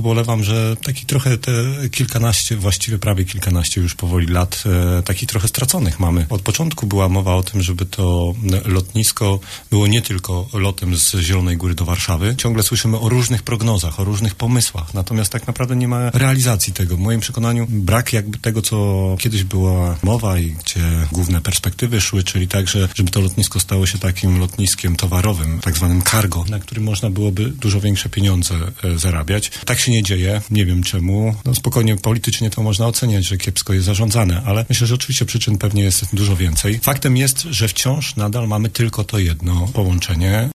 ubolewam, że taki trochę te kilkanaście, właściwie prawie kilkanaście już powoli lat, takich trochę straconych mamy. Od początku była mowa o tym, żeby to lotnisko było nie tylko lotem z Zielonej Góry do Warszawy. Ciągle słyszymy o różnych prognozach, o różnych pomysłach, natomiast tak naprawdę nie ma realizacji tego. W moim przekonaniu brak jakby tego, co kiedyś była mowa i gdzie główne perspektywy szły, czyli tak, żeby to lotnisko stało się takim lotniskiem towarowym, tak zwanym cargo, na którym można byłoby dużo większe pieniądze zarabiać. Tak się nie dzieje, nie wiem czemu. No spokojnie politycznie to można oceniać, że kiepsko jest zarządzane, ale myślę, że oczywiście przyczyn pewnie jest dużo więcej. Faktem jest, że wciąż nadal mamy tylko to jedno połączenie